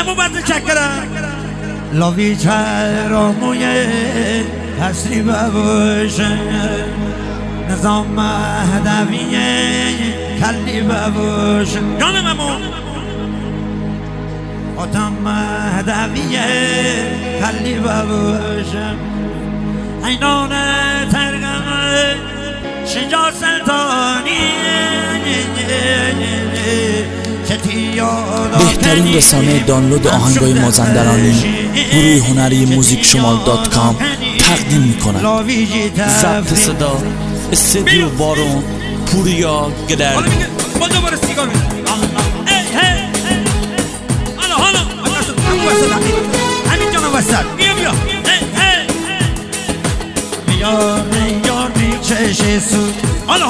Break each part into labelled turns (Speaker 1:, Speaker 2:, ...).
Speaker 1: امو بدر چکرم لاوی چراموی حسری ببوشه نظام مهدویه کلی ببوشه جانم امو آتم مهدویه کلی ببوشه اینان ترگمه شجاع سلطانی
Speaker 2: بهترین رسانه دانلود آهنگای مازندرانی گروه هنری موزیکشمال.com تقدیم میکنند. ضبط صدا استودیو بارون پوریا گدر.
Speaker 1: با دوباره سیگار حالا همین جانم وسط بیا یار میچشه سود حالا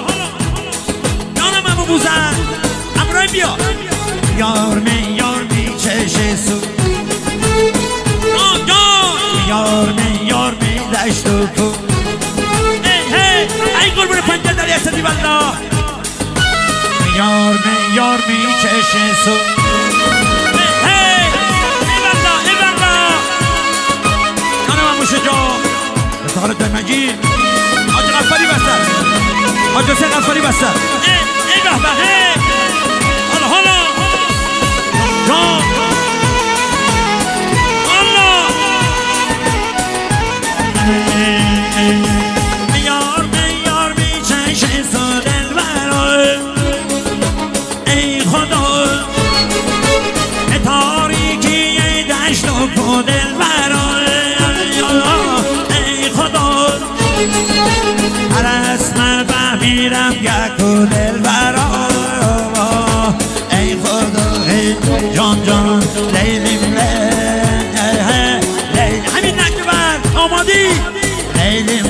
Speaker 1: جانم امو بوزن امرای بیا یار میچشه سود یار می دشت و کو ای قربون پنجه داری اسدی بالله یار میچشه سود ای بالله جانم امو شجاع رسالت دمجی حاج غفاری بستر حاج حسین غفاری بستر ای به به حالا جان یار میچشه سو دلبرا ای خدا تاریکی دشت و کو دلبرا ای خدا هر اسم بمیرم یکو دلبرا ای خدا جان لیلیم همین نکبر آمادی لیلیم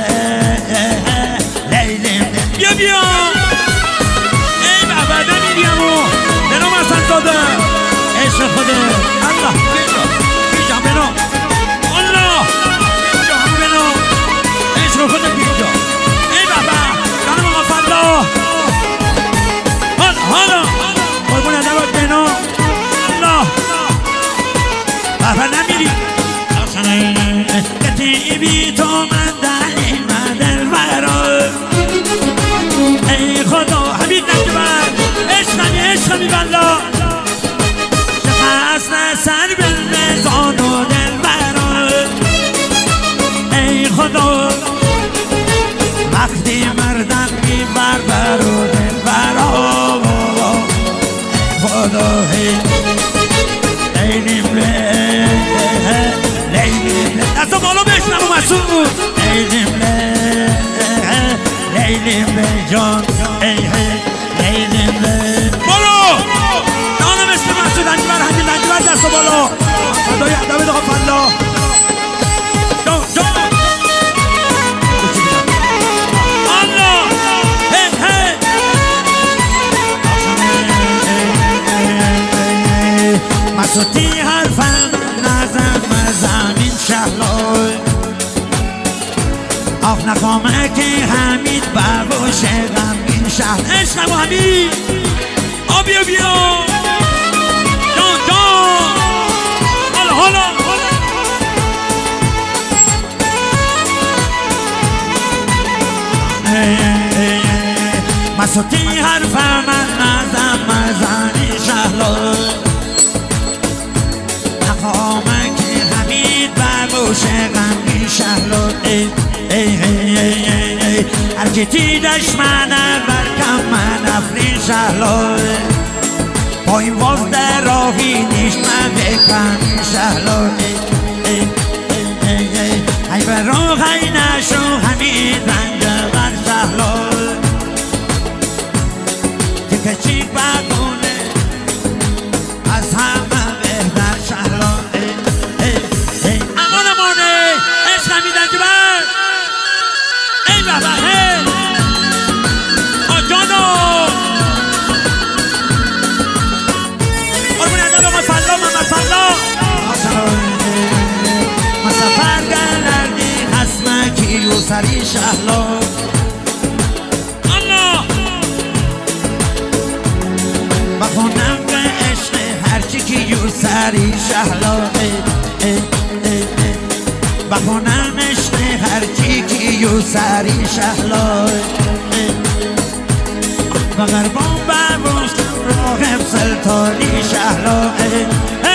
Speaker 1: بیا ای بابا نمیدیم و بنام حسن زاده عشق خوده الله بیجا بنام الله بیجا همو بنام عشق خوده بیجا ای بابا جانم آقا فلا حالا قربون ادوات بنام الله بابا نمیری کتی بی تو من دلی مدل برا ای خدا حبیب نجبر عشقمی بلا شخص سر بلزان و دل برا ای خدا وقتی مردم میبر برا دل برا خدا لیلیم دستا بالا بشنم و مسئول بود لیلیم جان لیلیم برو جانم اسم مسئول انجبر همین انجبر دستا بالا خدای ادب دقا فلا جان الله مسئولی حرفم نزم زمین شهلای آخ نخوامه که حمید بباشه غمگین شهر عشقم و حمید بیا جان حالا مسئولی حرفم نزم زمین شهلای نخوامه که حمید بباشه غمگین شهلای هر که دیدش منه برکم من افرین شهلای با این واز در راهی نیش من بکن شهلای ای برا خی نشو حمید رنگ بر شهلای که کچیک بگونه از همه بهتر شهلای امانه عشق حمید رنگ بر ای بابا جانو قربون ادب آقا فلا محمد فلا ما سفر گردی خسمکی و سری شهلا الله بخونم به عشق هرچی که یو سری سری شهلا بخونم عشق هرچی کیو سری شهلا مگر بوم بربوستم رو حفظ تاری شهلا